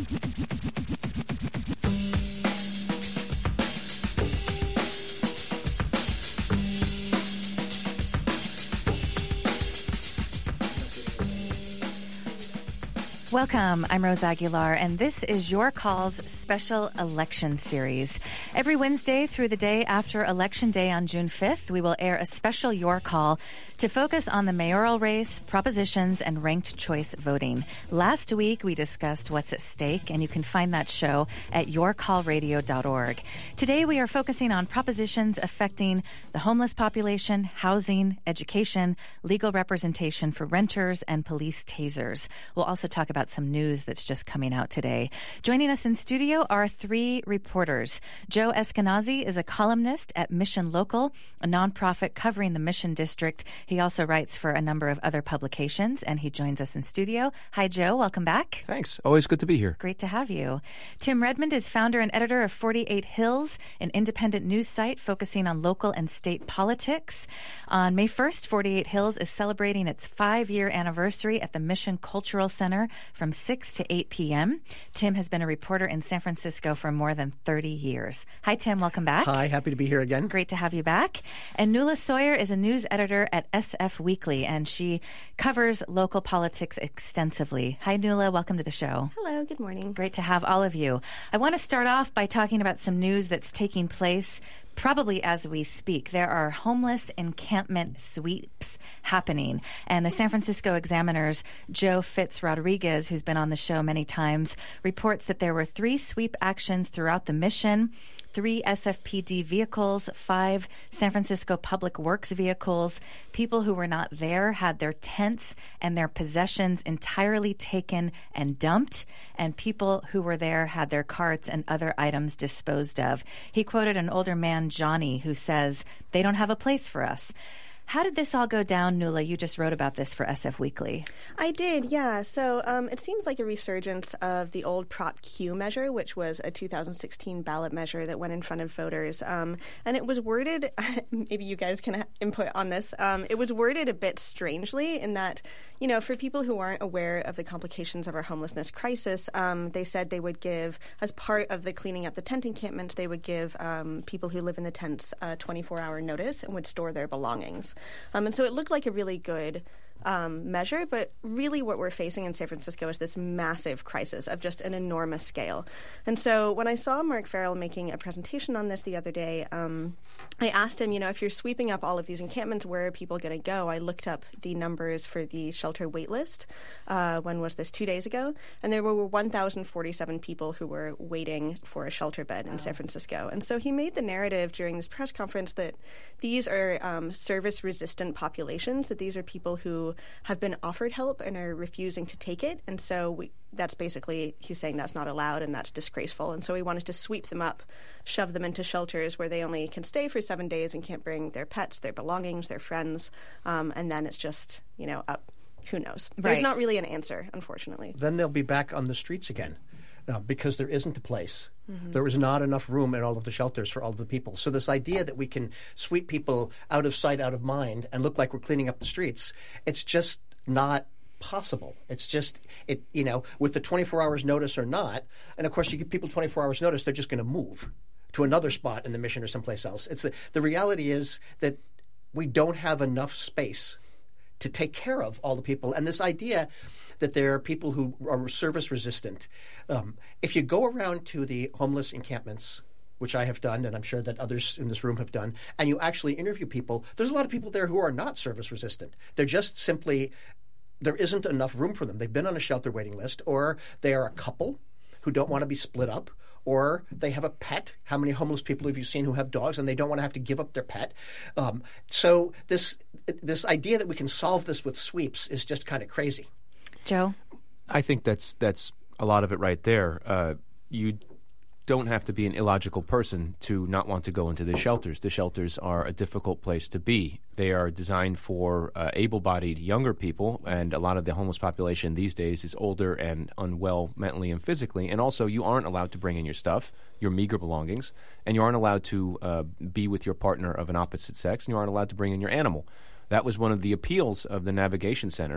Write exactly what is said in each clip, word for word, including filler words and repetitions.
Welcome. I'm Rose Aguilar, and this is Your Call's special election series. Every Wednesday through the day after Election Day on June fifth, we will air a special Your Call to focus on the mayoral race, propositions, and ranked choice voting. Last week, we discussed what's at stake, and you can find that show at your call radio dot org. Today, we are focusing on propositions affecting the homeless population, housing, education, legal representation for renters, and police tasers. We'll also talk about some news that's just coming out today. Joining us in studio are three reporters. Joe Eskenazi is a columnist at Mission Local, a nonprofit covering the Mission District. He also writes for a number of other publications, and he joins us in studio. Hi, Joe. Welcome back. Thanks. Always good to be here. Great to have you. Tim Redmond is founder and editor of forty-eight Hills, an independent news site focusing on local and state politics. On May first, forty-eight Hills is celebrating its five-year anniversary at the Mission Cultural Center from six to eight p.m. Tim has been a reporter in San Francisco for more than thirty years. Hi, Tim. Welcome back. Hi. Happy to be here again. Great to have you back. And Nuala Sawyer is a news editor at S F Weekly, and she covers local politics extensively. Hi, Nuala. Welcome to the show. Hello. Good morning. Great to have all of you. I want to start off by talking about some news that's taking place probably as we speak. There are homeless encampment sweeps happening. And the San Francisco Examiner's Joe Fitz Rodriguez, who's been on the show many times, reports that there were three sweep actions throughout the Mission, three S F P D vehicles, five San Francisco Public Works vehicles. People who were not there had their tents and their possessions entirely taken and dumped, and people who were there had their carts and other items disposed of. He quoted an older man, Johnny, who says, "They don't have a place for us." How did this all go down, Nuala? You just wrote about this for S F Weekly. I did, yeah. So um, it seems like a resurgence of the old Prop Q measure, which was a two thousand sixteen ballot measure that went in front of voters. Um, and it was worded, maybe you guys can input on this, um, it was worded a bit strangely in that, you know, for people who aren't aware of the complications of our homelessness crisis, um, they said they would give, as part of the cleaning up the tent encampments, they would give um, people who live in the tents a twenty-four hour notice and would store their belongings. Um, and so it looked like a really good um, measure, but really what we're facing in San Francisco is this massive crisis of just an enormous scale. And so when I saw Mark Farrell making a presentation on this the other day, um, I asked him, you know, if you're sweeping up all of these encampments, where are people going to go? I looked up the numbers for the shelter wait list. Uh, when was this? Two days ago? And there were one thousand forty-seven people who were waiting for a shelter bed in wow. San Francisco. And so he made the narrative during this press conference that these are um, service-resistant populations, that these are people who have been offered help and are refusing to take it. And so we, that's basically, he's saying that's not allowed and that's disgraceful. And so he wanted to sweep them up, shove them into shelters where they only can stay for seven days and can't bring their pets, their belongings, their friends. Um, and then it's just, you know, up. Who knows? Right. There's not really an answer, unfortunately. Then they'll be back on the streets again. Uh, because there isn't a place. Mm-hmm. There is not enough room in all of the shelters for all of the people. So this idea that we can sweep people out of sight, out of mind, and look like we're cleaning up the streets, it's just not possible. It's just, it you know, with the twenty-four hours notice or not, and of course you give people twenty-four hours notice, they're just going to move to another spot in the Mission or someplace else. It's the, the reality is that we don't have enough space to take care of all the people. And this idea that there are people who are service resistant. Um, if you go around to the homeless encampments, which I have done, and I'm sure that others in this room have done, and you actually interview people, there's a lot of people there who are not service resistant. They're just simply, there isn't enough room for them. They've been on a shelter waiting list, or they are a couple who don't want to be split up, or they have a pet. How many homeless people have you seen who have dogs and they don't want to have to give up their pet? Um, so this this idea that we can solve this with sweeps is just kind of crazy. Joe? I think that's that's a lot of it right there. Uh, you don't have to be an illogical person to not want to go into the shelters. The shelters are a difficult place to be. They are designed for uh, able-bodied younger people, and a lot of the homeless population these days is older and unwell mentally and physically. And also, you aren't allowed to bring in your stuff, your meager belongings, and you aren't allowed to uh, be with your partner of an opposite sex, and you aren't allowed to bring in your animal. That was one of the appeals of the Navigation Center.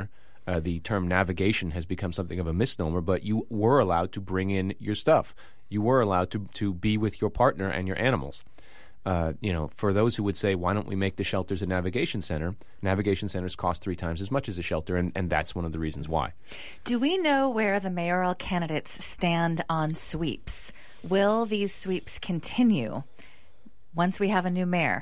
Uh, the term navigation has become something of a misnomer, but you were allowed to bring in your stuff. You were allowed to, to be with your partner and your animals. Uh, you know, for those who would say, why don't we make the shelters a navigation center? Navigation centers cost three times as much as a shelter, and, and that's one of the reasons why. Do we know where the mayoral candidates stand on sweeps? Will these sweeps continue once we have a new mayor?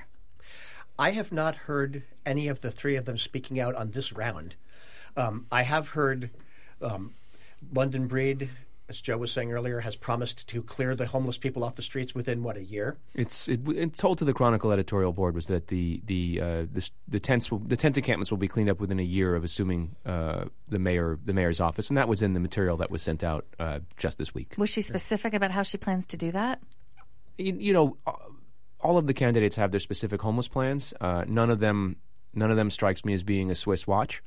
I have not heard any of the three of them speaking out on this round. Um, I have heard um, London Breed, as Joe was saying earlier, has promised to clear the homeless people off the streets within, what, a year? It's it, it's told to the Chronicle editorial board was that the the uh, the, the tents will, the tent encampments will be cleaned up within a year of assuming uh, the mayor the mayor's office, and that was in the material that was sent out uh, just this week. Was she specific about how she plans to do that? You, you know, all of the candidates have their specific homeless plans. Uh, none of them none of them strikes me as being a Swiss watch.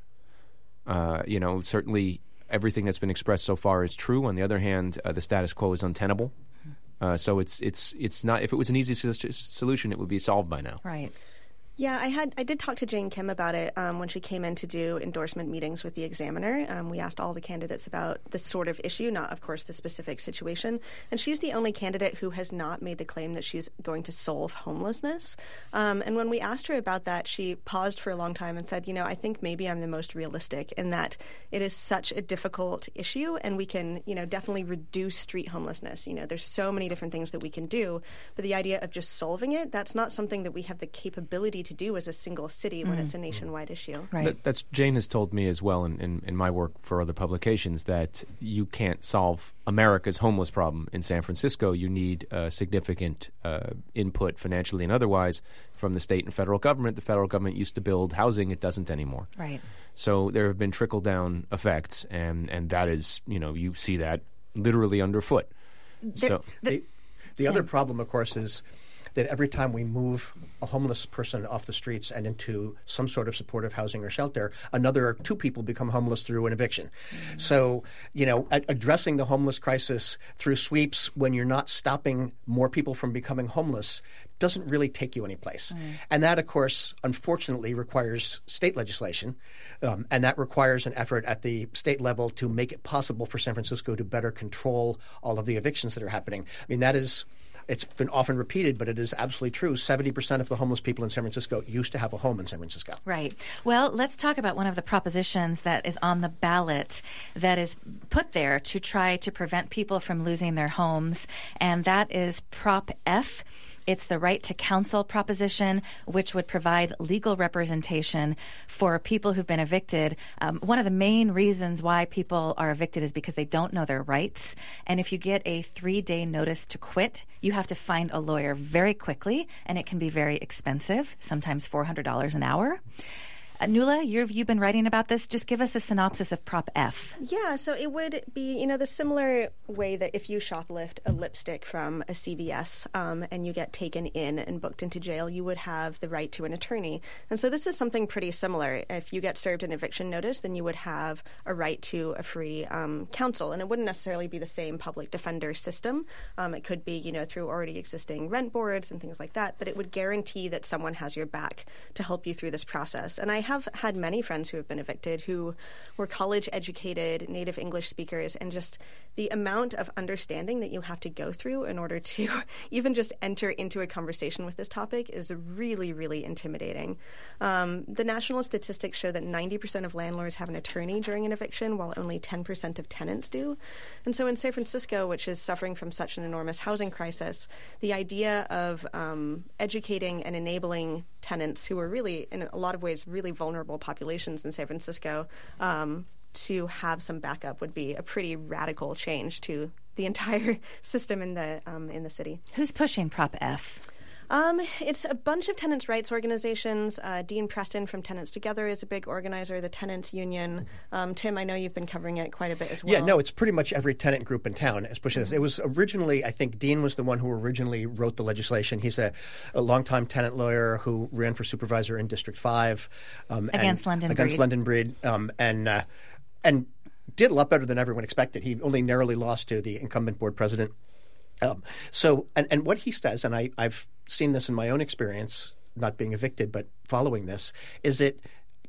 Uh, you know, certainly. Everything that's been expressed so far is true. On the other hand, uh, the status quo is untenable. Uh, so it's it's it's not. If it was an easy s- solution, it would be solved by now. Right. Yeah, I had I did talk to Jane Kim about it um, when she came in to do endorsement meetings with the Examiner. Um, we asked all the candidates about this sort of issue, not, of course, the specific situation. And she's the only candidate who has not made the claim that she's going to solve homelessness. Um, and when we asked her about that, she paused for a long time and said, you know, I think maybe I'm the most realistic in that it is such a difficult issue, and we can, you know, definitely reduce street homelessness. You know, there's so many different things that we can do, but the idea of just solving it, that's not something that we have the capability to do as a single city when mm. it's a nationwide issue. Right. That, that's Jane has told me as well in, in, in my work for other publications that you can't solve America's homeless problem in San Francisco. You need uh, significant uh, input financially and otherwise from the state and federal government. The federal government used to build housing. It doesn't anymore. Right. So there have been trickle-down effects, and, and that is, you know, you see that literally underfoot. There, so the, the, the other problem, of course, is that every time we move a homeless person off the streets and into some sort of supportive housing or shelter, another two people become homeless through an eviction. Mm-hmm. So, you know, a- addressing the homeless crisis through sweeps when you're not stopping more people from becoming homeless doesn't really take you anyplace. Mm. And that, of course, unfortunately requires state legislation, um, and that requires an effort at the state level to make it possible for San Francisco to better control all of the evictions that are happening. I mean, that is... It's been often repeated, but it is absolutely true. seventy percent of the homeless people in San Francisco used to have a home in San Francisco. Right. Well, let's talk about one of the propositions that is on the ballot that is put there to try to prevent people from losing their homes, and that is Prop F. It's the right to counsel proposition, which would provide legal representation for people who've been evicted. Um, one of the main reasons why people are evicted is because they don't know their rights. And if you get a three-day notice to quit, you have to find a lawyer very quickly, and it can be very expensive, sometimes four hundred dollars an hour. Uh, Nuala, you've, you've been writing about this. Just give us a synopsis of Prop F. Yeah, so it would be, you know, the similar way that if you shoplift a lipstick from a C V S um, and you get taken in and booked into jail, you would have the right to an attorney. And so this is something pretty similar. If you get served an eviction notice, then you would have a right to a free um, counsel. And it wouldn't necessarily be the same public defender system. Um, it could be, you know, through already existing rent boards and things like that. But it would guarantee that someone has your back to help you through this process. And I have had many friends who have been evicted who were college-educated, native English speakers, and just the amount of understanding that you have to go through in order to even just enter into a conversation with this topic is really, really intimidating. Um, the national statistics show that ninety percent of landlords have an attorney during an eviction, while only ten percent of tenants do. And so in San Francisco, which is suffering from such an enormous housing crisis, the idea of um, educating and enabling tenants who are really, in a lot of ways, really vulnerable populations in San Francisco um, to have some backup would be a pretty radical change to the entire system in the um, in the city. Who's pushing Prop F? Um, it's a bunch of tenants' rights organizations. Uh, Dean Preston from Tenants Together is a big organizer, the Tenants Union. Um, Tim, I know you've been covering it quite a bit as well. Yeah, no, it's pretty much every tenant group in town is pushing this. It was originally, I think Dean was the one who originally wrote the legislation. He's a, a longtime tenant lawyer who ran for supervisor in District five. Um, against and, London Against Breed. London Breed. Um, and, uh, and did a lot better than everyone expected. He only narrowly lost to the incumbent board president. Um, so, and, and what he says, and I, I've seen this in my own experience, not being evicted, but following this, is that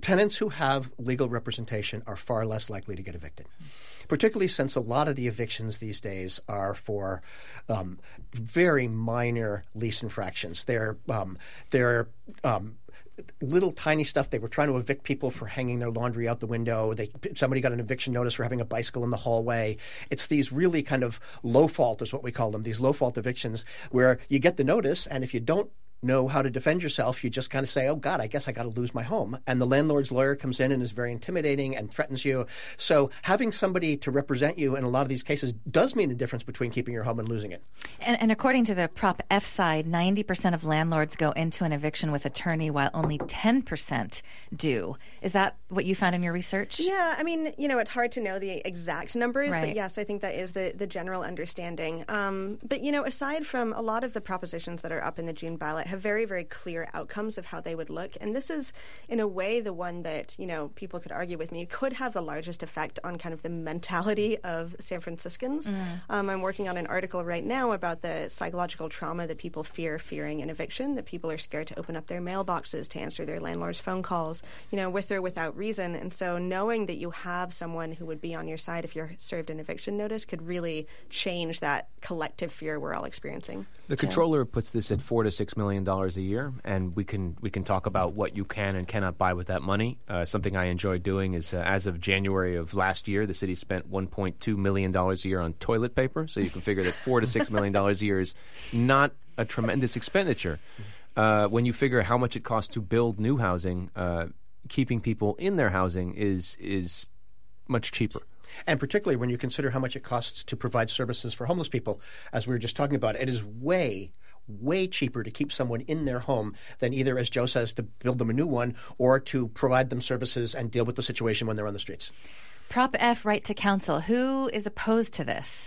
tenants who have legal representation are far less likely to get evicted, particularly since a lot of the evictions these days are for um, very minor lease infractions. They're um, they're um, little tiny stuff. They were trying to evict people for hanging their laundry out the window. They somebody got an eviction notice for having a bicycle in the hallway. It's these really kind of low fault is what we call them, these low fault evictions where you get the notice, and if you don't know how to defend yourself, you just kind of say, oh, God, I guess I got to lose my home. And the landlord's lawyer comes in and is very intimidating and threatens you. So having somebody to represent you in a lot of these cases does mean the difference between keeping your home and losing it. And, and according to the Prop F side, ninety percent of landlords go into an eviction with attorney while only ten percent do. Is that what you found in your research? Yeah, I mean, you know, it's hard to know the exact numbers, right. but yes, I think that is the, the general understanding. Um, but, you know, aside from a lot of the propositions that are up in the June ballot have very, very clear outcomes of how they would look. And this is, in a way, the one that, you know, people could argue with me could have the largest effect on kind of the mentality of San Franciscans. Mm. Um, I'm working on an article right now about the psychological trauma that people fear fearing an eviction, that people are scared to open up their mailboxes, to answer their landlord's phone calls, you know, with or without reason. And so knowing that you have someone who would be on your side if you're served an eviction notice could really change that collective fear we're all experiencing. The comptroller puts this at four to six million dollars a year, and we can we can talk about what you can and cannot buy with that money. Uh, something I enjoy doing is, uh, as of January of last year, the city spent one point two million dollars a year on toilet paper. So you can figure that four to six million dollars a year is not a tremendous expenditure. Uh, when you figure how much it costs to build new housing, uh, keeping people in their housing is is much cheaper. And particularly when you consider how much it costs to provide services for homeless people, as we were just talking about, it is way, way cheaper to keep someone in their home than either, as Joe says, to build them a new one or to provide them services and deal with the situation when they're on the streets. Prop F, right to counsel. Who is opposed to this?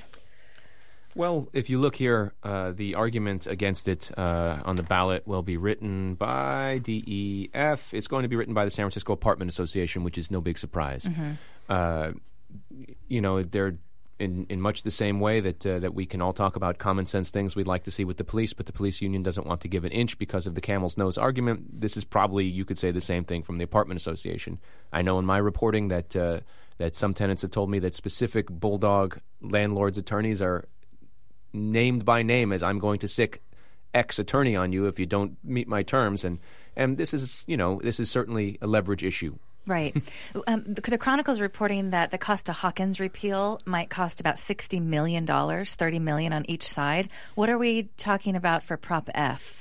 Well, if you look here, uh, the argument against it uh, on the ballot will be written by D E F. It's going to be written by the San Francisco Apartment Association, which is no big surprise. Mm-hmm. Uh, you know, they're in, in much the same way that uh, that we can all talk about common sense things we'd like to see with the police, but the police union doesn't want to give an inch because of the camel's nose argument. This is probably, you could say, the same thing from the Apartment Association. I know in my reporting that uh, that some tenants have told me that specific bulldog landlords' attorneys are named by name as, I'm going to sick X attorney on you if you don't meet my terms. And, and this is, you know, this is certainly a leverage issue. Right. um, the, the Chronicle is reporting that the Costa-Hawkins repeal might cost about sixty million dollars, thirty million dollars on each side. What are we talking about for Prop F?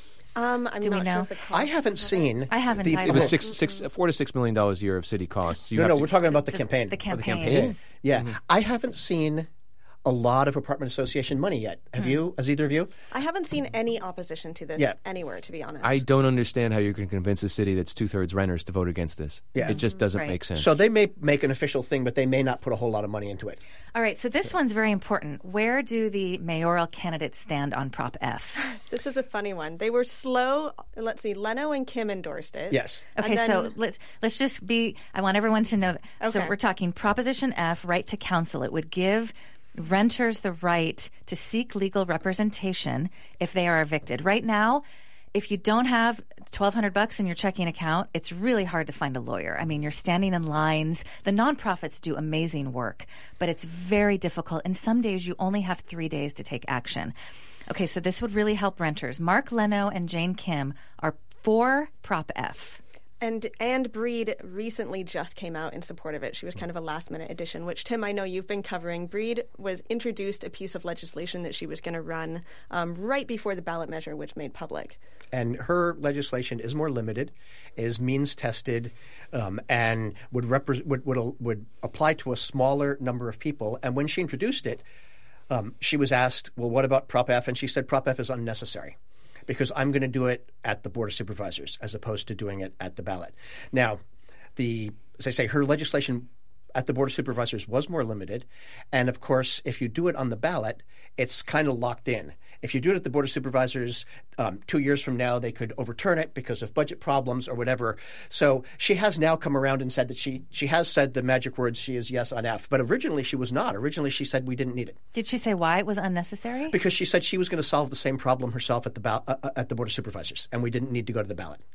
Um, I'm Do not we know? sure if the cost I haven't seen. I haven't the, either. It was six, six, four to six million dollars a year of city costs. You no, have no, to, we're talking about the, the campaign. The campaign? campaigns. Yeah, Mm-hmm. I haven't seen a lot of Apartment Association money yet. Have Hmm. you? Has either of you? I haven't seen any opposition to this Yeah. anywhere, to be honest. I don't understand how you can convince a city that's two-thirds renters to vote against this. Yeah. It just doesn't Right. make sense. So they may make an official thing, but they may not put a whole lot of money into it. All right, so this one's very important. Where do the mayoral candidates stand on Prop F? This is a funny one. They were slow. Let's see. Leno and Kim endorsed it. Yes. Okay, And then- so let's let's just be. I want everyone to know that. So Okay. we're talking Proposition F, right to counsel. It would give renters the right to seek legal representation if they are evicted. Right now, if you don't have twelve hundred bucks in your checking account, it's really hard to find a lawyer. I mean, you're standing in lines. The nonprofits do amazing work, but it's very difficult. And some days you only have three days to take action. Okay, so this would really help renters. Mark Leno and Jane Kim are for Prop F. And Anne Breed recently just came out in support of it. She was kind of a last-minute addition, which, Tim, I know you've been covering. Breed was introduced a piece of legislation that she was going to run um, right before the ballot measure, which made public. And her legislation is more limited, is means-tested, um, and would, repre- would, would, would apply to a smaller number of people. And when she introduced it, um, she was asked, well, what about Prop F? And she said Prop F is unnecessary, because I'm going to do it at the Board of Supervisors as opposed to doing it at the ballot. Now, the as I say, her legislation at the Board of Supervisors was more limited. And, of course, if you do it on the ballot, it's kind of locked in. If you do it at the Board of Supervisors, um, two years from now, they could overturn it because of budget problems or whatever. So she has now come around and said that she, she has said the magic words, she is yes on F. But originally she was not. Originally she said we didn't need it. Did she say why it was unnecessary? Because she said she was going to solve the same problem herself at the ba- uh, at the Board of Supervisors, and we didn't need to go to the ballot.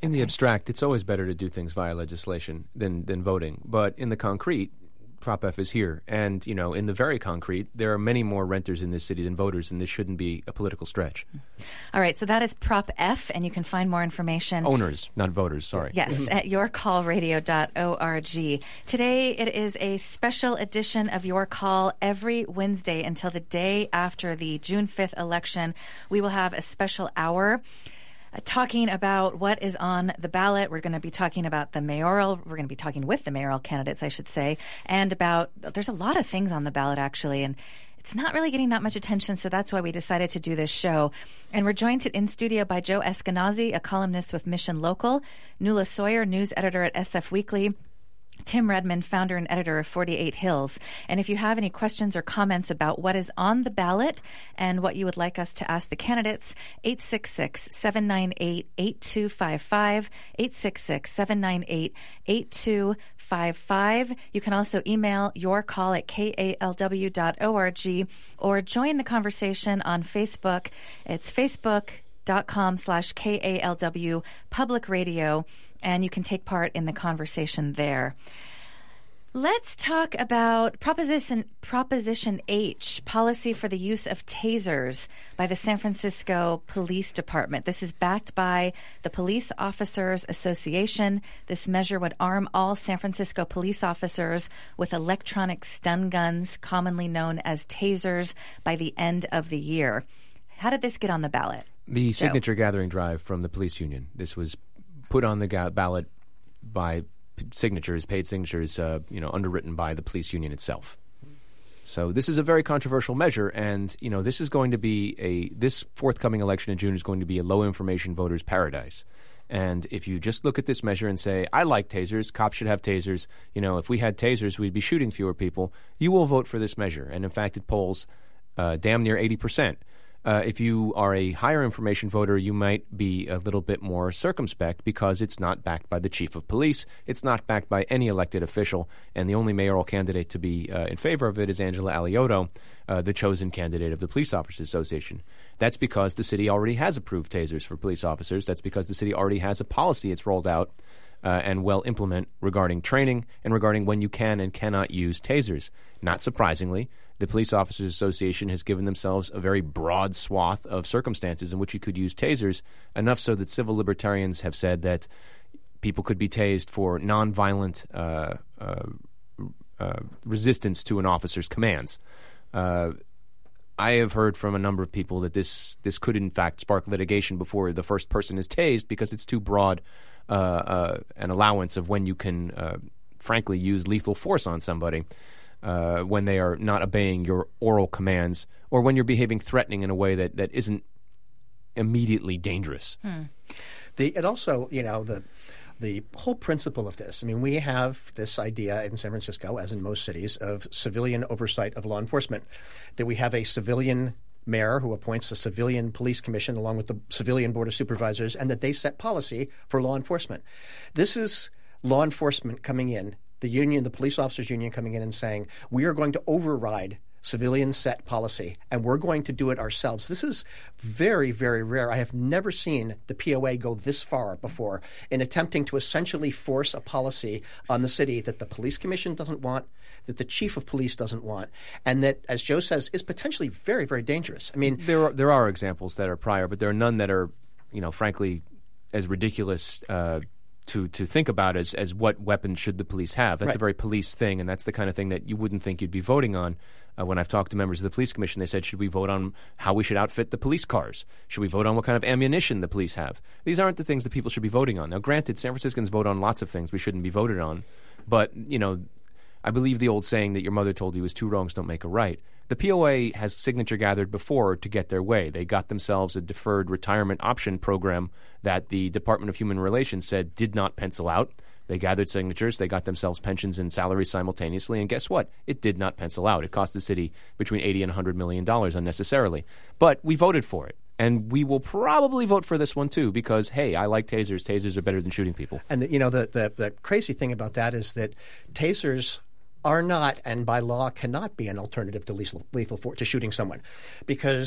In the abstract, it's always better to do things via legislation than, than voting. But in the concrete, Prop F is here. And, you know, in the very concrete, there are many more renters in this city than voters, and this shouldn't be a political stretch. All right, so that is Prop F, and you can find more information. Owners, not voters, sorry. Yes, at your call radio dot org. Today, it is a special edition of Your Call. Every Wednesday until the day after the June fifth election, we will have a special hour talking about what is on the ballot. We're going to be talking about the mayoral. We're going to be talking with the mayoral candidates, I should say, and about, there's a lot of things on the ballot, actually, and it's not really getting that much attention, so that's why we decided to do this show. And we're joined in studio by Joe Eskenazi, a columnist with Mission Local, Nuala Sawyer, news editor at S F Weekly, Tim Redmond, founder and editor of forty-eight Hills. And if you have any questions or comments about what is on the ballot and what you would like us to ask the candidates, eight six six, seven nine eight, eight two five five, eight six six, seven nine eight, eight two five five. You can also email your call at k a l w dot org or join the conversation on Facebook. It's facebook.com slash KALW Public Radio, and you can take part in the conversation there. Let's talk about Proposition Proposition H, policy for the use of tasers by the San Francisco Police Department. This is backed by the Police Officers Association. This measure would arm all San Francisco police officers with electronic stun guns, commonly known as tasers, by the end of the year. How did this get on the ballot? The Joe? signature gathering drive from the police union. This was put on the ga- ballot by p- signatures, paid signatures, uh, you know, underwritten by the police union itself. So this is a very controversial measure, and you know, this is going to be a this forthcoming election in June is going to be a low information voters' paradise. And if you just look at this measure and say, I like tasers, cops should have tasers, you know, if we had tasers, we'd be shooting fewer people, you will vote for this measure. And in fact, it polls uh, damn near eighty percent. Uh, if you are a higher information voter, you might be a little bit more circumspect because it's not backed by the chief of police. It's not backed by any elected official. And the only mayoral candidate to be uh, in favor of it is Angela Alioto, uh, the chosen candidate of the Police Officers Association. That's because the city already has approved tasers for police officers. That's because the city already has a policy it's rolled out uh, and will implement regarding training and regarding when you can and cannot use tasers. Not surprisingly, the Police Officers Association has given themselves a very broad swath of circumstances in which you could use tasers, enough so that civil libertarians have said that people could be tased for nonviolent uh, uh, uh, resistance to an officer's commands. Uh, I have heard from a number of people that this this could in fact spark litigation before the first person is tased because it's too broad uh, uh, an allowance of when you can, uh, frankly, use lethal force on somebody. Uh, when they are not obeying your oral commands or when you're behaving threatening in a way that, that isn't immediately dangerous. Hmm. The, it also, you know, the the whole principle of this, I mean, we have this idea in San Francisco, as in most cities, of civilian oversight of law enforcement, that we have a civilian mayor who appoints a civilian police commission along with the civilian board of supervisors, and that they set policy for law enforcement. This is law enforcement coming in, the union, the police officers union coming in and saying, we are going to override civilian set policy, and we're going to do it ourselves. This is very, very rare. I have never seen the P O A go this far before in attempting to essentially force a policy on the city that the police commission doesn't want, that the chief of police doesn't want, and that, as Joe says, is potentially very, very dangerous. I mean, there are, there are examples that are prior, but there are none that are, you know, frankly, as ridiculous uh, to to think about as as what weapons should the police have. That's right. a very police thing, and that's the kind of thing that you wouldn't think you'd be voting on. Uh, when I've talked to members of the police commission, they said, should we vote on how we should outfit the police cars? Should we vote on what kind of ammunition the police have? These aren't the things that people should be voting on. Now, granted, San Franciscans vote on lots of things we shouldn't be voted on, but, you know, I believe the old saying that your mother told you is two wrongs don't make a right. The P O A has signature gathered before to get their way. They got themselves a deferred retirement option program that the Department of Human Relations said did not pencil out. They gathered signatures. They got themselves pensions and salaries simultaneously. And guess what? It did not pencil out. It cost the city between eighty and one hundred million dollars unnecessarily. But we voted for it. And we will probably vote for this one, too, because, hey, I like tasers. Tasers are better than shooting people. And, the, you know, the, the, the crazy thing about that is that tasers are not, and by law cannot be, an alternative to lethal, lethal force, to shooting someone. Because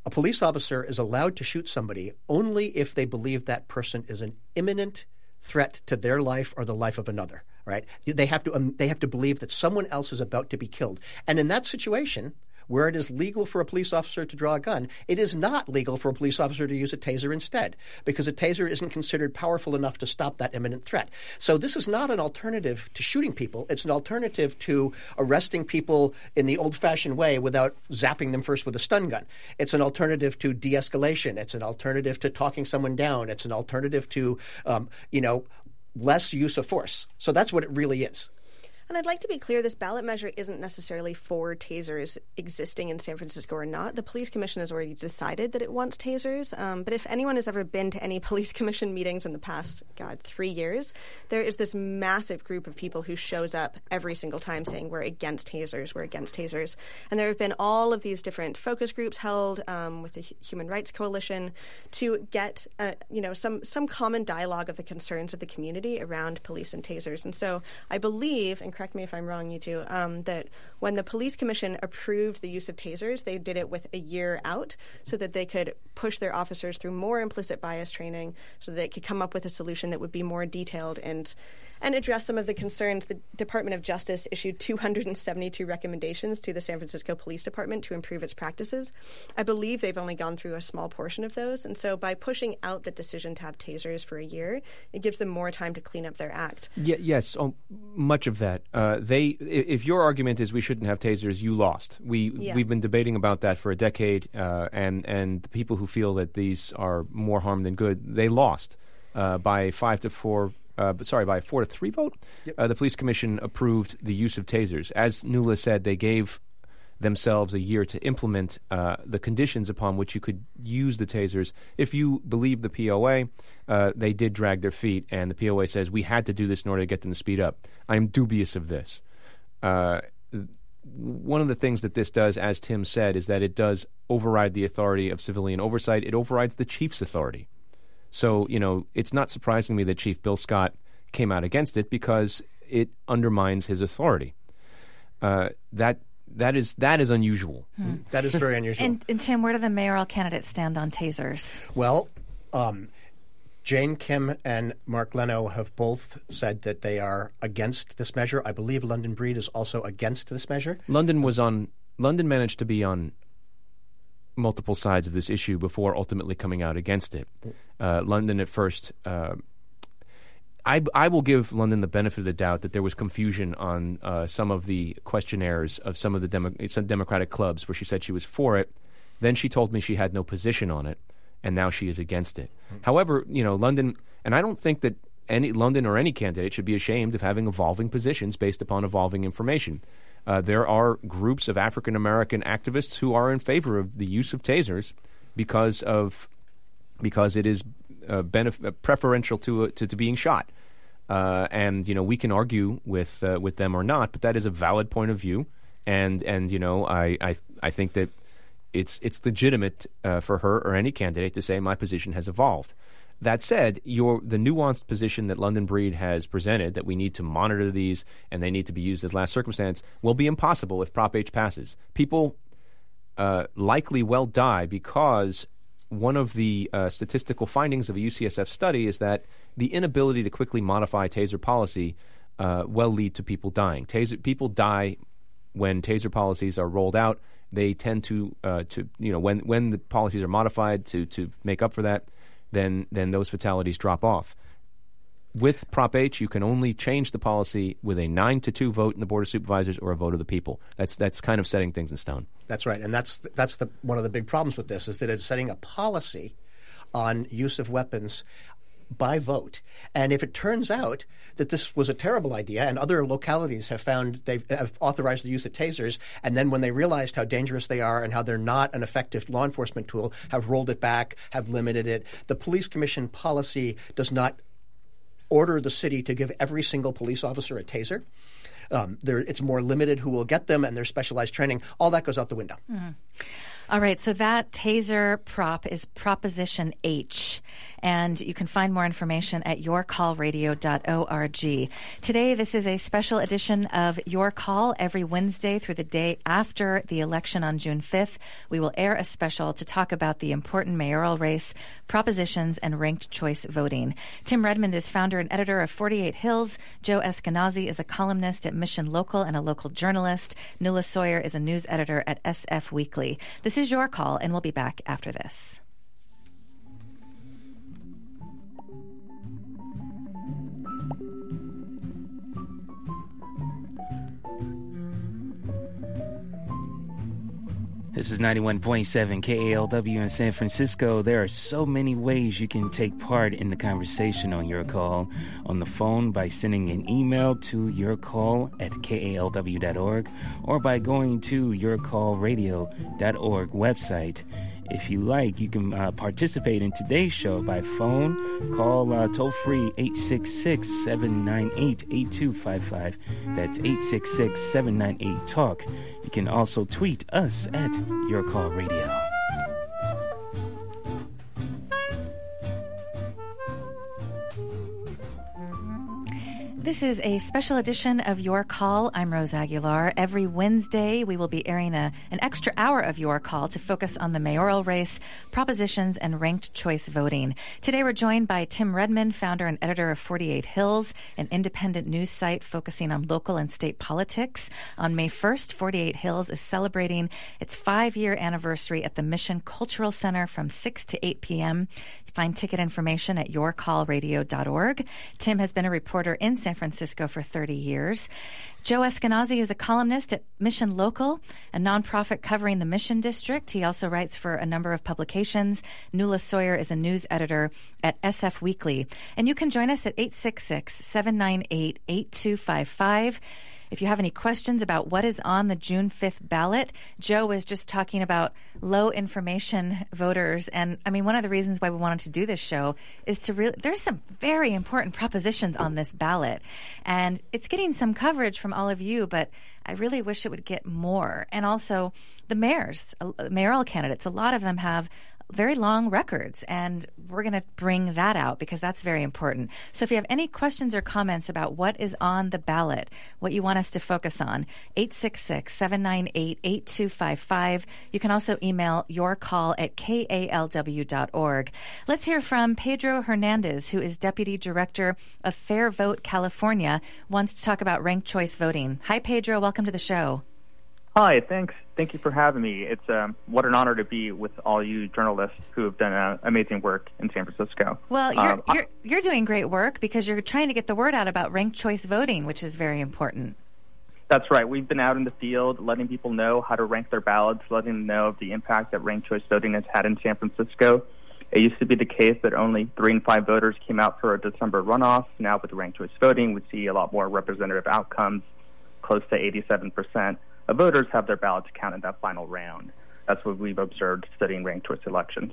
A police officer is allowed to shoot somebody only if they believe that person is an imminent threat to their life or the life of another, right? They have to um, they have to believe that someone else is about to be killed. And in that situation, where it is legal for a police officer to draw a gun, it is not legal for a police officer to use a taser instead, because a taser isn't considered powerful enough to stop that imminent threat. So this is not an alternative to shooting people. It's an alternative to arresting people in the old-fashioned way without zapping them first with a stun gun. It's an alternative to de-escalation. It's an alternative to talking someone down. It's an alternative to, um, you know, less use of force. So that's what it really is. And I'd like to be clear, this ballot measure isn't necessarily for tasers existing in San Francisco or not. The Police Commission has already decided that it wants tasers. Um, but if anyone has ever been to any Police Commission meetings in the past, God, three years, there is this massive group of people who shows up every single time saying we're against tasers, we're against tasers. And there have been all of these different focus groups held um, with the Human Rights Coalition to get, uh, you know, some, some common dialogue of the concerns of the community around police and tasers. And so I believe, and correct me if I'm wrong, you two, um, that when the Police Commission approved the use of tasers, they did it with a year out so that they could push their officers through more implicit bias training so that they could come up with a solution that would be more detailed and and address some of the concerns. The Department of Justice issued two hundred seventy-two recommendations to the San Francisco Police Department to improve its practices. I believe they've only gone through a small portion of those. And so by pushing out the decision to have tasers for a year, it gives them more time to clean up their act. Yeah, yes, oh, much of that. Uh, they, if your argument is we shouldn't have tasers, you lost. We, Yeah. We've been debating about that for a decade, uh, and, and the people who feel that these are more harm than good, they lost uh, by five to four Uh, sorry, by a four to three vote. Yep. Uh, the Police Commission approved the use of tasers. As Nuala said, they gave themselves a year to implement uh, the conditions upon which you could use the tasers. If you believe the P O A, uh, they did drag their feet, and the P O A says we had to do this in order to get them to speed up. I'm dubious of this. Uh, one of the things that this does, as Tim said, is that it does override the authority of civilian oversight. It overrides the chief's authority. So, you know, it's not surprising to me that Chief Bill Scott came out against it because it undermines his authority. Uh, that that is that is unusual. Hmm. That is very unusual. And, and Tim, where do the mayoral candidates stand on tasers? Well, um, Jane Kim and Mark Leno have both said that they are against this measure. I believe London Breed is also against this measure. London was on. London managed to be on multiple sides of this issue before ultimately coming out against it. Uh, London at first, uh, I, I will give London the benefit of the doubt that there was confusion on uh, some of the questionnaires of some of the Demo- some Democratic clubs where she said she was for it. Then she told me she had no position on it, and now she is against it. Mm-hmm. However, you know, London, and I don't think that any London or any candidate should be ashamed of having evolving positions based upon evolving information. Uh, there are groups of African-American activists who are in favor of the use of tasers because of because it is uh, benef- uh, preferential to, uh, to to being shot. Uh, and, you know, we can argue with uh, with them or not, but that is a valid point of view. And, and you know, I, I, I think that it's, it's legitimate uh, for her or any candidate to say my position has evolved. That said, your the nuanced position that London Breed has presented, that we need to monitor these and they need to be used as last circumstance, will be impossible if Prop H passes. People uh, likely will die because one of the uh, statistical findings of a U C S F study is that the inability to quickly modify taser policy uh, will lead to people dying. Taser, people die when taser policies are rolled out. They tend to, uh, to you know, when when the policies are modified to to make up for that, then then those fatalities drop off. With Prop H, you can only change the policy with a nine to two vote in the Board of Supervisors or a vote of the people. That's that's kind of setting things in stone. That's right, and that's the, that's the one of the big problems with this is that it's setting a policy on use of weapons by vote. And if it turns out that this was a terrible idea and other localities have found they've have authorized the use of tasers, and then when they realized how dangerous they are and how they're not an effective law enforcement tool, have rolled it back, have limited it, the Police Commission policy does not order the city to give every single police officer a taser. Um, it's more limited who will get them and their specialized training. All that goes out the window. Mm. All right, so that taser prop is Proposition H. And you can find more information at your call radio dot org. Today, this is a special edition of Your Call every Wednesday through the day after the election on June fifth. We will air a special to talk about the important mayoral race, propositions, and ranked choice voting. Tim Redmond is founder and editor of forty-eight Hills. Joe Eskenazi is a columnist at Mission Local and a local journalist. Nuala Sawyer is a news editor at S F Weekly. This is Your Call, and we'll be back after this. This is ninety-one point seven K A L W in San Francisco. There are so many ways you can take part in the conversation on Your Call. On the phone by sending an email to yourcall at K A L W dot org or by going to your call radio dot org website. If you like, you can uh, participate in today's show by phone. Call uh, toll-free eight six six, seven nine eight, eight two five five. That's eight six six, seven nine eight, talk. You can also tweet us at Your Call Radio. This is a special edition of Your Call. I'm Rose Aguilar. Every Wednesday, we will be airing a, an extra hour of Your Call to focus on the mayoral race, propositions, and ranked choice voting. Today, we're joined by Tim Redmond, founder and editor of forty-eight Hills, an independent news site focusing on local and state politics. On May first, forty-eight Hills is celebrating its five-year anniversary at the Mission Cultural Center from six to eight p.m. Find ticket information at your call radio dot org. Tim has been a reporter in San Francisco for thirty years. Joe Eskenazi is a columnist at Mission Local, a nonprofit covering the Mission District. He also writes for a number of publications. Nuala Sawyer is a news editor at S F Weekly. And you can join us at eight six six, seven nine eight, eight two five five. If you have any questions about what is on the June fifth ballot, Joe was just talking about low information voters. And I mean, one of the reasons why we wanted to do this show is to really, there's some very important propositions on this ballot. And it's getting some coverage from all of you, but I really wish it would get more. And also the mayors, uh, mayoral candidates, a lot of them have very long records, and we're going to bring that out because that's very important. So if you have any questions or comments about what is on the ballot, what you want us to focus on, eight six six, seven nine eight, eight two five five. You can also email your call at K A L W dot org. Let's hear from Pedro Hernandez, who is Deputy Director of Fair Vote California, wants to talk about ranked choice voting. Hi, Pedro. Welcome to the show. Hi, thanks. Thank you for having me. It's um, what an honor to be with all you journalists who have done uh, amazing work in San Francisco. Well, you're, um, you're you're doing great work because you're trying to get the word out about ranked choice voting, which is very important. That's right. We've been out in the field letting people know how to rank their ballots, letting them know of the impact that ranked choice voting has had in San Francisco. It used to be the case that only three in five voters came out for a December runoff. Now with ranked choice voting, we see a lot more representative outcomes, close to eighty-seven percent. Of voters have their ballots counted in that final round. That's what we've observed studying ranked choice elections.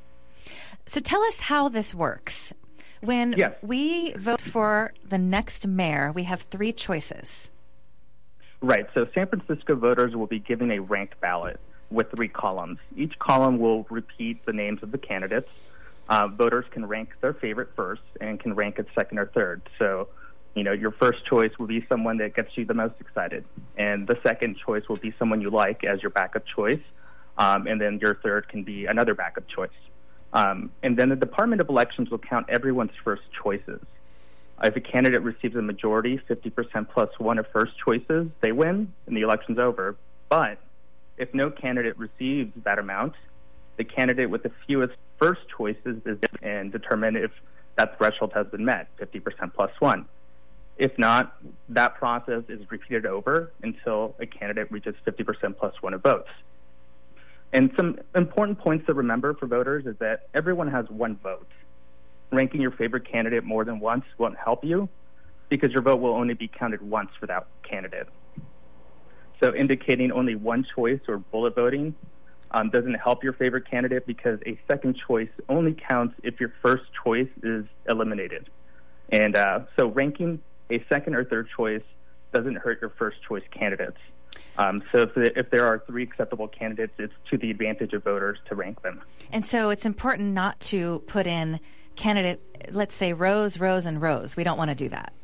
So tell us how this works. When yes. we vote for the next mayor, we have three choices. Right. So San Francisco voters will be given a ranked ballot with three columns. Each column will repeat the names of the candidates. Uh, voters can rank their favorite first and can rank it second or third. So you know, your first choice will be someone that gets you the most excited. And the second choice will be someone you like as your backup choice. Um, and then your third can be another backup choice. Um, and then the Department of Elections will count everyone's first choices. If a candidate receives a majority, fifty percent plus one of first choices, they win and the election's over. But if no candidate receives that amount, the candidate with the fewest first choices is and determine if that threshold has been met, fifty percent plus one. If not, that process is repeated over until a candidate reaches fifty percent plus one of votes. And some important points to remember for voters is that everyone has one vote. Ranking your favorite candidate more than once won't help you because your vote will only be counted once for that candidate. So indicating only one choice or bullet voting um, doesn't help your favorite candidate because a second choice only counts if your first choice is eliminated. And uh, so ranking a second or third choice doesn't hurt your first choice candidates. Um, so if, the, if there are three acceptable candidates, it's to the advantage of voters to rank them. And so it's important not to put in candidate, let's say Rose, Rose, and Rose. We don't want to do that.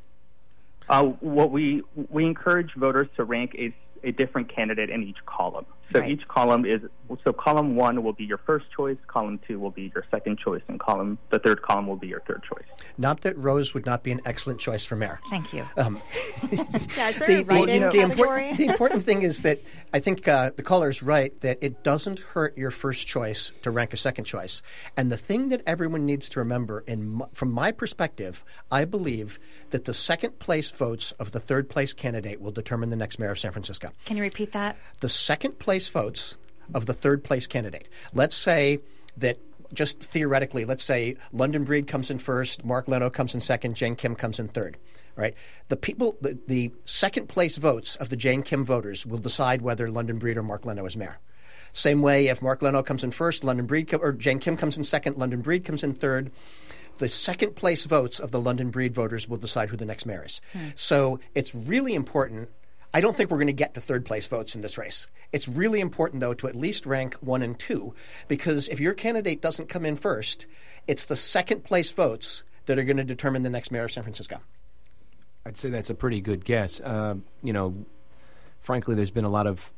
Uh, what we we encourage voters to rank a, a different candidate in each column. So Right. each column is so column one will be your first choice, column two will be your second choice, and column the third column will be your third choice. Not that Rose would not be an excellent choice for mayor. Thank you. Um, Yeah, is there the, a write-in the, the, category? important, the important thing is that I think uh, the caller's right that it doesn't hurt your first choice to rank a second choice. And the thing that everyone needs to remember, in m- from my perspective, I believe that the second place votes of the third place candidate will determine the next mayor of San Francisco. Can you repeat that? The second place votes of the third place candidate. Let's say that just theoretically, let's say London Breed comes in first, Mark Leno comes in second, Jane Kim comes in third. Right? The people, the, the second place votes of the Jane Kim voters will decide whether London Breed or Mark Leno is mayor. Same way, if Mark Leno comes in first, London Breed co- or Jane Kim comes in second, London Breed comes in third. The second place votes of the London Breed voters will decide who the next mayor is. Hmm. So it's really important. I don't think we're going to get to third place votes in this race. It's really important, though, to at least rank one and two, because if your candidate doesn't come in first, it's the second place votes that are going to determine the next mayor of San Francisco. I'd say that's a pretty good guess. Uh, you know, frankly, there's been a lot of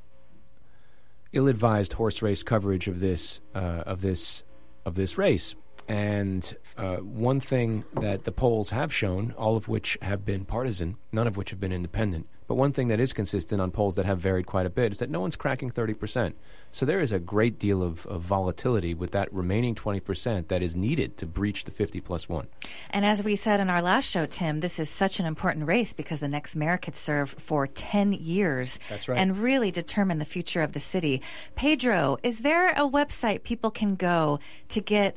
ill-advised horse race coverage of this uh, of this of this race. And uh, one thing that the polls have shown, all of which have been partisan, none of which have been independent, but one thing that is consistent on polls that have varied quite a bit is that no one's cracking thirty percent. So there is a great deal of, of volatility with that remaining twenty percent that is needed to breach the fifty plus one. And as we said in our last show, Tim, this is such an important race because the next mayor could serve for ten years. That's right. And really determine the future of the city. Pedro, is there a website people can go to get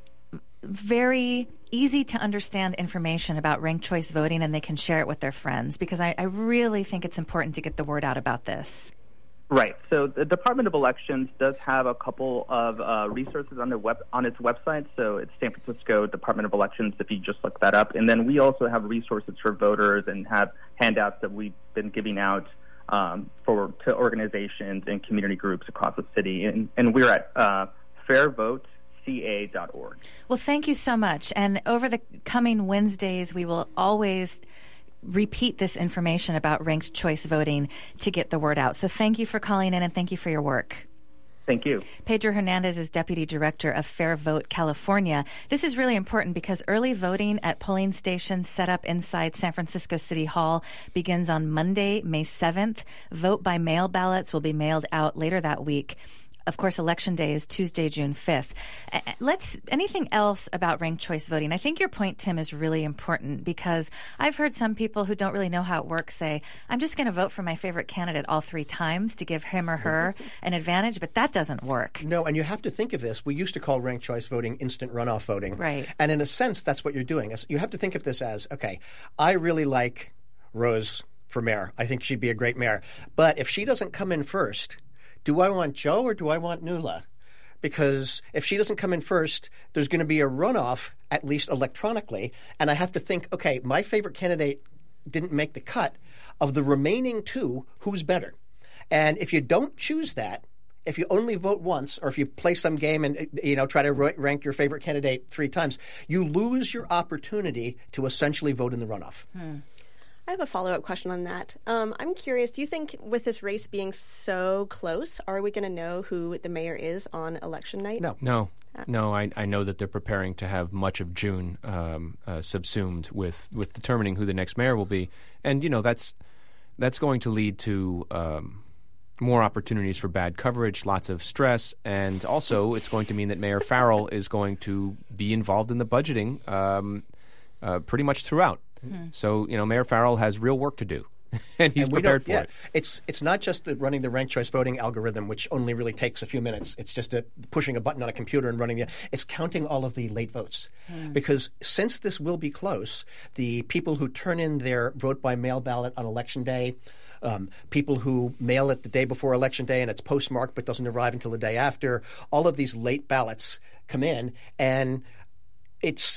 very easy to understand information about ranked choice voting and they can share it with their friends? Because I, I really think it's important to get the word out about this. Right. So the Department of Elections does have a couple of uh, resources on the web on its website. So it's San Francisco Department of Elections, if you just look that up. And then we also have resources for voters and have handouts that we've been giving out um, for to organizations and community groups across the city. And, and we're at uh, fair vote c a dot org. Well, thank you so much. And over the coming Wednesdays, we will always repeat this information about ranked choice voting to get the word out. So thank you for calling in and thank you for your work. Thank you. Pedro Hernandez is Deputy Director of Fair Vote California. This is really important because early voting at polling stations set up inside San Francisco City Hall begins on Monday, May seventh. Vote by mail ballots will be mailed out later that week. Of course, Election Day is Tuesday, June fifth. Let's anything else about ranked choice voting? I think your point, Tim, is really important because I've heard some people who don't really know how it works say, I'm just going to vote for my favorite candidate all three times to give him or her an advantage, but that doesn't work. No, and you have to think of this. We used to call ranked choice voting instant runoff voting. Right. And in a sense, that's what you're doing. You have to think of this as, okay, I really like Rose for mayor. I think she'd be a great mayor. But if she doesn't come in first, do I want Joe or do I want Nuala? Because if she doesn't come in first, there's going to be a runoff, at least electronically. And I have to think, okay, my favorite candidate didn't make the cut. Of the remaining two, who's better? And if you don't choose that, if you only vote once, or if you play some game and you know try to rank your favorite candidate three times, you lose your opportunity to essentially vote in the runoff. Hmm. I have a follow-up question on that. Um, I'm curious, do you think with this race being so close, are we going to know who the mayor is on election night? No. No. No, I, I know that they're preparing to have much of June um, uh, subsumed with, with determining who the next mayor will be. And, you know, that's that's going to lead to um, more opportunities for bad coverage, lots of stress, and also it's going to mean that Mayor Farrell is going to be involved in the budgeting um, uh, pretty much throughout. Mm-hmm. So, you know, Mayor Farrell has real work to do, and he's and prepared for yeah, it. It's it's not just the running the ranked choice voting algorithm, which only really takes a few minutes. It's just a, pushing a button on a computer and running the. It's counting all of the late votes, mm. because since this will be close, the people who turn in their vote by mail ballot on Election Day, um, people who mail it the day before Election Day and it's postmarked but doesn't arrive until the day after, all of these late ballots come in, and it's.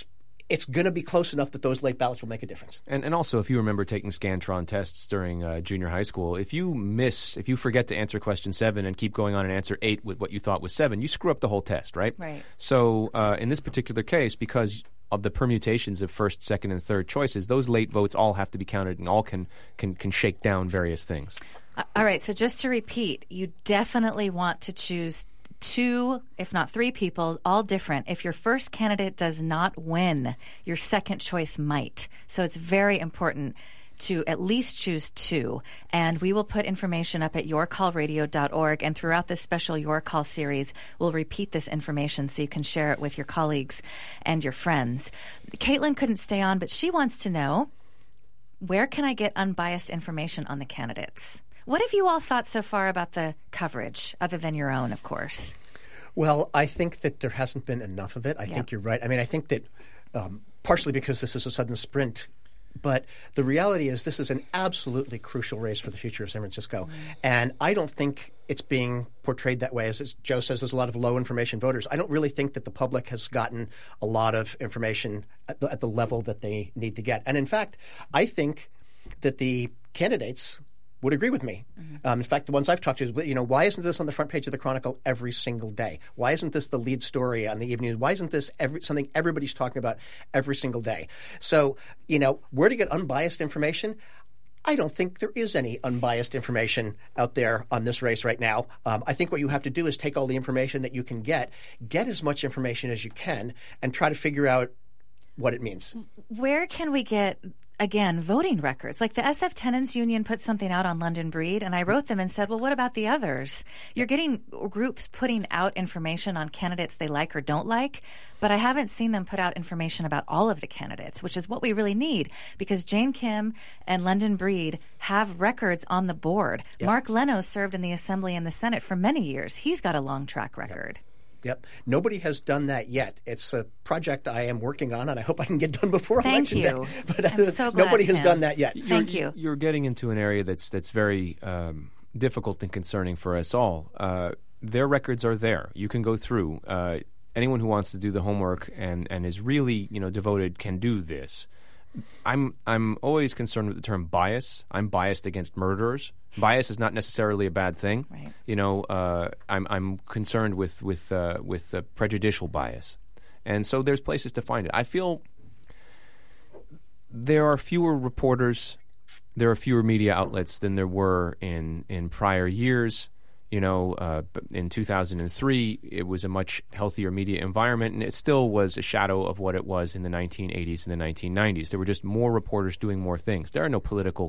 it's going to be close enough that those late ballots will make a difference. And and also, if you remember taking Scantron tests during uh, junior high school, if you miss, if you forget to answer question seven and keep going on and answer eight with what you thought was seven, you screw up the whole test, right? Right. So uh, in this particular case, because of the permutations of first, second, and third choices, those late votes all have to be counted and all can can, can shake down various things. Uh, all right, so just to repeat, you definitely want to choose two, if not three people, all different. If your first candidate does not win, your second choice might. So it's very important to at least choose two. And we will put information up at your call radio dot org. And throughout this special Your Call series, we'll repeat this information so you can share it with your colleagues and your friends. Caitlin couldn't stay on, but she wants to know, where can I get unbiased information on the candidates? What have you all thought so far about the coverage, other than your own, of course? Well, I think that there hasn't been enough of it. I Yeah. think you're right. I mean, I think that um, partially because this is a sudden sprint, but the reality is this is an absolutely crucial race for the future of San Francisco. Mm-hmm. And I don't think it's being portrayed that way. As, as Joe says, there's a lot of low information voters. I don't really think that the public has gotten a lot of information at the, at the level that they need to get. And in fact, I think that the candidates would agree with me. Mm-hmm. Um, in fact, the ones I've talked to, you know, why isn't this on the front page of the Chronicle every single day? Why isn't this the lead story on the evening news? Why isn't this every, something everybody's talking about every single day? So, you know, where to get unbiased information? I don't think there is any unbiased information out there on this race right now. Um, I think what you have to do is take all the information that you can get, get as much information as you can, and try to figure out what it means. Where can we get, again, voting records? Like the S F Tenants Union put something out on London Breed, and I wrote them and said, well, what about the others? You're getting groups putting out information on candidates they like or don't like, but I haven't seen them put out information about all of the candidates, which is what we really need, because Jane Kim and London Breed have records on the board. Yep. Mark Leno served in the Assembly and the Senate for many years. He's got a long track record. Yep. Yep. Nobody has done that yet. It's a project I am working on, and I hope I can get done before Thank Election you. Day. But I'm so glad, nobody has Tim. done that yet. Thank you're, you. You're getting into an area that's that's very um, difficult and concerning for us all. Uh, their records are there. You can go through. Uh, anyone who wants to do the homework and, and is really, you know, devoted can do this. I'm I'm always concerned with the term bias. I'm biased against murderers. Bias is not necessarily a bad thing. Right. You know, uh, I'm I'm concerned with with uh, with uh, prejudicial bias, and so there's places to find it. I feel there are fewer reporters, there are fewer media outlets than there were in in prior years. You know, uh, in two thousand three, it was a much healthier media environment, and it still was a shadow of what it was in the nineteen eighties and the nineteen nineties. There were just more reporters doing more things. There are no political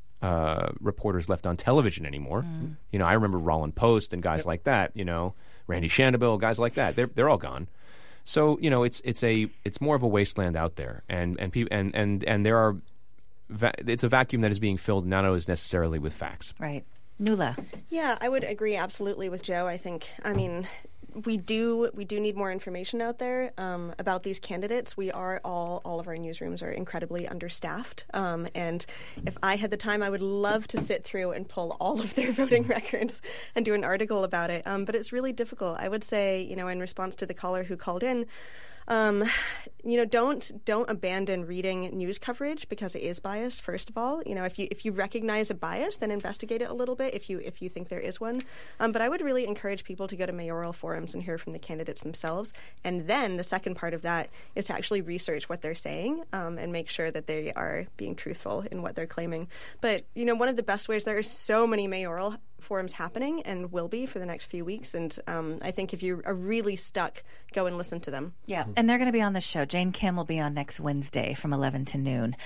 uh, reporters left on television anymore. Mm. You know, I remember Roland Post and guys yep. like that. You know, Randy Shandabil, guys like that. They're they're all gone. So you know, it's it's a it's more of a wasteland out there, and and pe- and and and there are va- it's a vacuum that is being filled not always necessarily with facts. Right. Nula. Yeah, I would agree absolutely with Joe. I think, I mean, we do we do need more information out there um, about these candidates. We are all all of our newsrooms are incredibly understaffed, um, and if I had the time, I would love to sit through and pull all of their voting records and do an article about it. Um, but it's really difficult. I would say, you know, in response to the caller who called in. Um, you know, don't don't abandon reading news coverage because it is biased. First of all, you know, if you if you recognize a bias, then investigate it a little bit. If you if you think there is one, um, but I would really encourage people to go to mayoral forums and hear from the candidates themselves. And then the second part of that is to actually research what they're saying um, and make sure that they are being truthful in what they're claiming. But you know, one of the best ways, there are so many mayoral forums happening and will be for the next few weeks. And um, I think if you are really stuck, go and listen to them. Yeah, and they're going to be on the show. Jane Kim will be on next Wednesday from eleven to noon.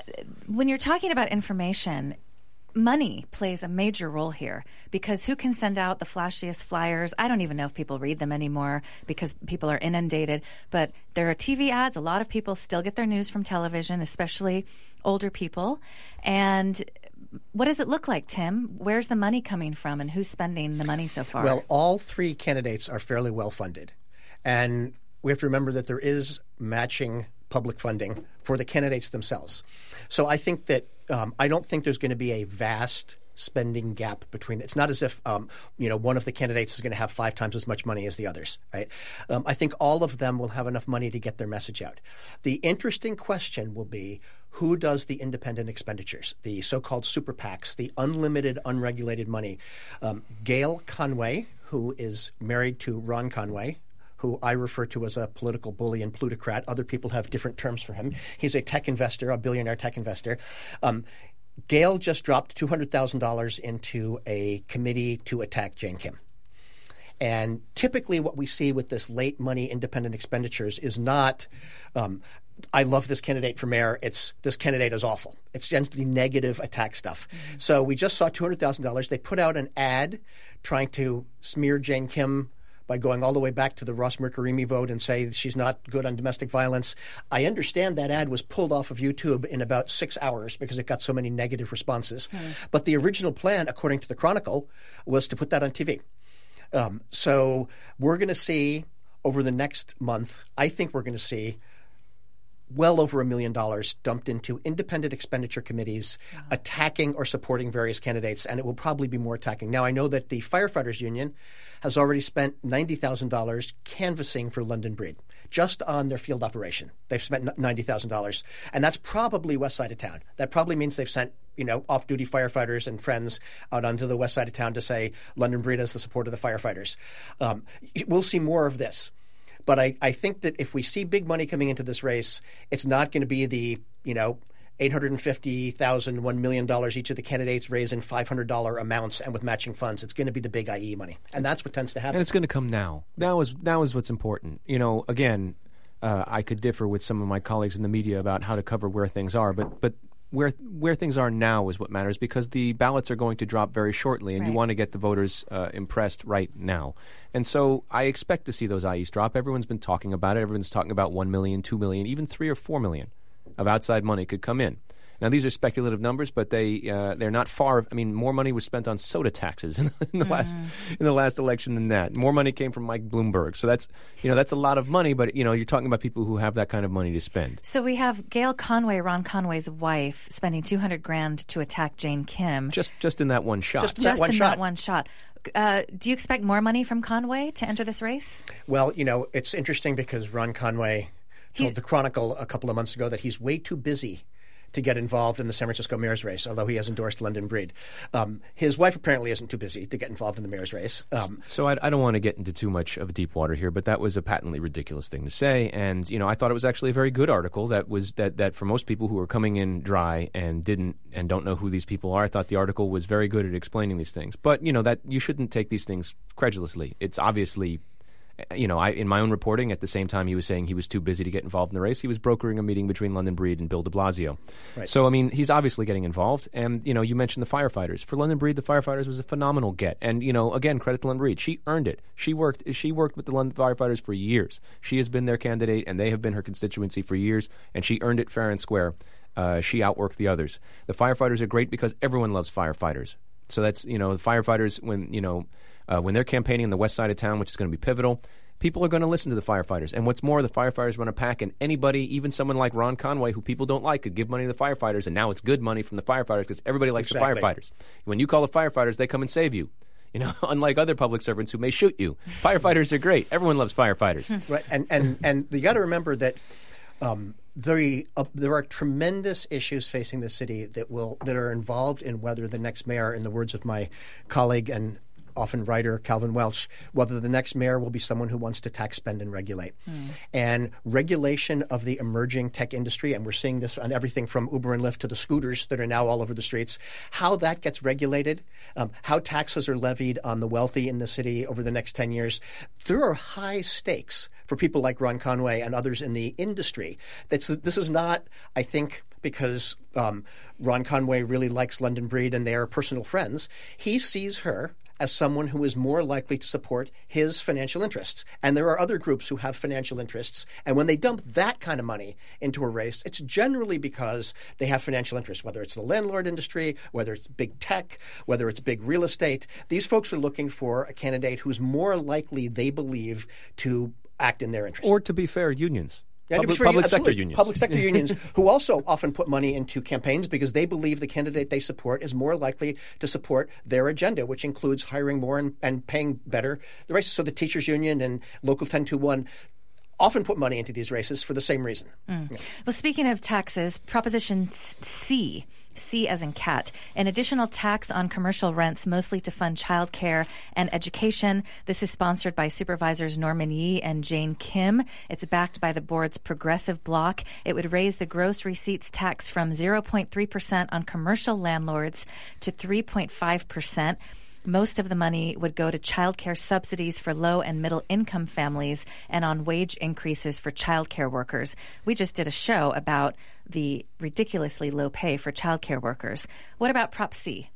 When you're talking about information, money plays a major role here, because who can send out the flashiest flyers? I don't even know if people read them anymore because people are inundated. But there are T V ads. A lot of people still get their news from television, especially older people. And what does it look like, Tim? Where's the money coming from, and who's spending the money so far? Well, all three candidates are fairly well funded. And we have to remember that there is matching public funding for the candidates themselves. So I think that um, I don't think there's going to be a vast spending gap between. It's not as if um, you know one of the candidates is going to have five times as much money as the others, right? Um, I think all of them will have enough money to get their message out. The interesting question will be who does the independent expenditures, the so-called super PACs, the unlimited, unregulated money. Um, Gail Conway, who is married to Ron Conway, who I refer to as a political bully and plutocrat. Other people have different terms for him. He's a tech investor, a billionaire tech investor. Um, Gail just dropped two hundred thousand dollars into a committee to attack Jane Kim. And typically what we see with this late money independent expenditures is not, um, I love this candidate for mayor. It's this candidate is awful. It's generally negative attack stuff. Mm-hmm. So we just saw two hundred thousand dollars. They put out an ad trying to smear Jane Kim by going all the way back to the Ross Mercurini vote and say she's not good on domestic violence. I understand that ad was pulled off of YouTube in about six hours because it got so many negative responses. Hmm. But the original plan, according to the Chronicle, was to put that on T V. Um, so we're going to see over the next month, I think we're going to see well over a million dollars dumped into independent expenditure committees wow. attacking or supporting various candidates, and it will probably be more attacking. Now, I know that the Firefighters Union has already spent ninety thousand dollars canvassing for London Breed, just on their field operation. They've spent ninety thousand dollars, and that's probably west side of town. That probably means they've sent you know, off-duty firefighters and friends out onto the west side of town to say London Breed has the support of the firefighters. Um, we'll see more of this. But I, I think that if we see big money coming into this race, it's not going to be the, you know, eight hundred fifty thousand dollars, one million dollars each of the candidates raise in five hundred dollars amounts and with matching funds. It's going to be the big I E money. And that's what tends to happen. And it's going to come now. Now is, now is what's important. You know, again, uh, I could differ with some of my colleagues in the media about how to cover where things are, but but where where things are now is what matters because the ballots are going to drop very shortly, and right. you want to get the voters uh, impressed right now. And so I expect to see those I Es drop. Everyone's been talking about it. Everyone's talking about one million, two million, even three or four million of outside money could come in. Now, these are speculative numbers, but they uh, they're not far. I mean, more money was spent on soda taxes in, in the mm. last in the last election than that. More money came from Mike Bloomberg, so that's you know that's a lot of money. But you know, you're talking about people who have that kind of money to spend. So we have Gail Conway, Ron Conway's wife, spending two hundred grand to attack Jane Kim. Just just in that one shot. Just, just that one in shot. that one shot. Uh, do you expect more money from Conway to enter this race? Well, you know, it's interesting because Ron Conway told he's, the Chronicle a couple of months ago that he's way too busy to get involved in the San Francisco mayor's race, although he has endorsed London Breed. Um, his wife apparently isn't too busy to get involved in the mayor's race. Um, so I, I don't want to get into too much of deep water here, but that was a patently ridiculous thing to say. And, you know, I thought it was actually a very good article that was that, that for most people who are coming in dry and didn't and don't know who these people are, I thought the article was very good at explaining these things. But, you know, that you shouldn't take these things credulously. It's obviously... You know, I, in my own reporting, at the same time he was saying he was too busy to get involved in the race, he was brokering a meeting between London Breed and Bill de Blasio. Right. So, I mean, he's obviously getting involved. And, you know, you mentioned the firefighters. For London Breed, the firefighters was a phenomenal get. And, you know, again, credit to London Breed. She earned it. She worked She worked with the London firefighters for years. She has been their candidate, and they have been her constituency for years, and she earned it fair and square. Uh, she outworked the others. The firefighters are great because everyone loves firefighters. So that's, you know, the firefighters, when, you know, uh, when they're campaigning in the west side of town, which is going to be pivotal, people are going to listen to the firefighters. And what's more, the firefighters run a pack, and anybody, even someone like Ron Conway, who people don't like, could give money to the firefighters, and now it's good money from the firefighters because everybody likes exactly. the firefighters. When you call the firefighters, they come and save you. You know, unlike other public servants who may shoot you. Firefighters are great. Everyone loves firefighters. Right, and and and you got to remember that um, there uh, there are tremendous issues facing the city that will that are involved in whether the next mayor, in the words of my colleague and often writer Calvin Welch, whether the next mayor will be someone who wants to tax, spend, and regulate. Mm. And regulation of the emerging tech industry, and we're seeing this on everything from Uber and Lyft to the scooters that are now all over the streets, how that gets regulated, um, how taxes are levied on the wealthy in the city over the next ten years. There are high stakes for people like Ron Conway and others in the industry. That's, this is not, I think, because um, Ron Conway really likes London Breed and they are personal friends. He sees her as someone who is more likely to support his financial interests. And there are other groups who have financial interests. And when they dump that kind of money into a race, it's generally because they have financial interests, whether it's the landlord industry, whether it's big tech, whether it's big real estate. These folks are looking for a candidate who's more likely, they believe, to act in their interest. Or, to be fair, unions. Yeah, Public, for- public absolutely. sector unions. Public sector unions who also often put money into campaigns because they believe the candidate they support is more likely to support their agenda, which includes hiring more and, and paying better the races. So the teachers union and Local ten twenty-one often put money into these races for the same reason. Mm. Yeah. Well, speaking of taxes, Proposition C, C as in cat, an additional tax on commercial rents, mostly to fund child care and education. This is sponsored by Supervisors Norman Yee and Jane Kim. It's backed by the board's progressive bloc. It would raise the gross receipts tax from zero point three percent on commercial landlords to three point five percent. Most of the money would go to child care subsidies for low and middle income families and on wage increases for child care workers. We just did a show about the ridiculously low pay for child care workers. What about Prop C?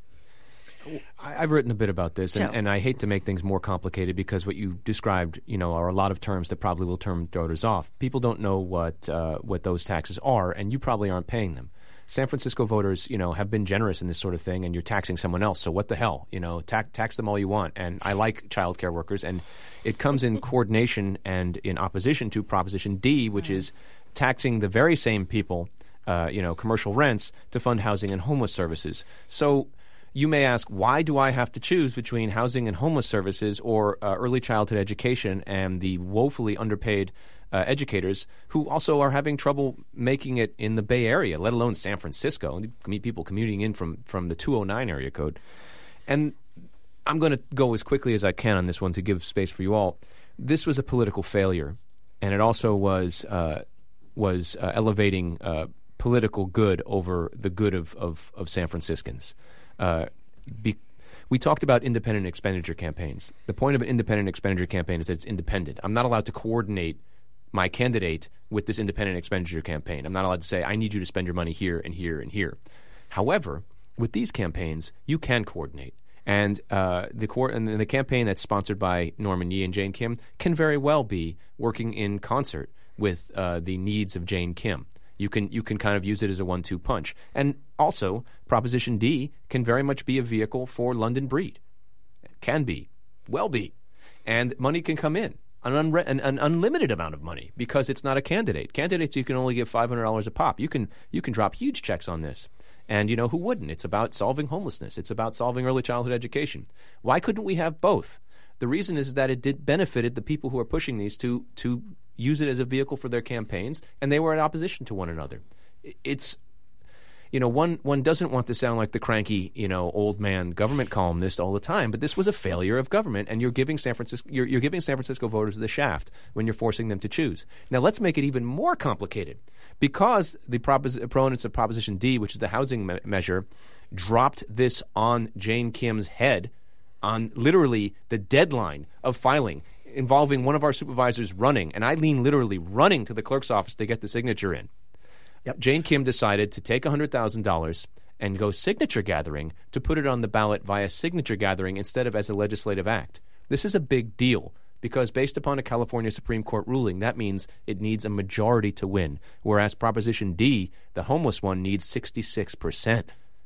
I, I've written a bit about this, and, Joe. and I hate to make things more complicated because what you described, you know, are a lot of terms that probably will turn voters off. People don't know what uh, what those taxes are, and you probably aren't paying them. San Francisco voters, you know, have been generous in this sort of thing, and you're taxing someone else. So what the hell? You know, tax, tax them all you want. And I like child care workers, and it comes in coordination and in opposition to Proposition D, which mm. is taxing the very same people, uh, you know, commercial rents to fund housing and homeless services. So you may ask, why do I have to choose between housing and homeless services or uh, early childhood education and the woefully underpaid Uh, educators who also are having trouble making it in the Bay Area, let alone San Francisco? And you meet people commuting in from, from the two oh nine area code. And I'm going to go as quickly as I can on this one to give space for you all. This was a political failure, and it also was uh, was uh, elevating uh, political good over the good of, of, of San Franciscans. Uh, be- We talked about independent expenditure campaigns. The point of an independent expenditure campaign is that it's independent. I'm not allowed to coordinate my candidate with this independent expenditure campaign. I'm not allowed to say, I need you to spend your money here and here and here. However, with these campaigns, you can coordinate. And uh, the, co- and the campaign that's sponsored by Norman Yee and Jane Kim can very well be working in concert with uh, the needs of Jane Kim. You can you can kind of use it as a one two punch. And also, Proposition D can very much be a vehicle for London Breed. It can be. Well be. And money can come in. An, unre- an, an unlimited amount of money because it's not a candidate. Candidates, you can only give five hundred dollars a pop. You can you can drop huge checks on this. And, you know, who wouldn't? It's about solving homelessness. It's about solving early childhood education. Why couldn't we have both? The reason is that it did benefited the people who are pushing these to to use it as a vehicle for their campaigns, and they were in opposition to one another. It's, you know, one one doesn't want to sound like the cranky, you know, old man government columnist all the time, but this was a failure of government, and you're giving San Francisco you're, you're giving San Francisco voters the shaft when you're forcing them to choose. Now, let's make it even more complicated. Because the propos- opponents of Proposition D, which is the housing me- measure, dropped this on Jane Kim's head on literally the deadline of filing, involving one of our supervisors running, and Eileen literally running to the clerk's office to get the signature in. Yep. Jane Kim decided to take one hundred thousand dollars and go signature gathering to put it on the ballot via signature gathering instead of as a legislative act. This is a big deal because based upon a California Supreme Court ruling, that means it needs a majority to win, whereas Proposition D, the homeless one, needs sixty-six percent.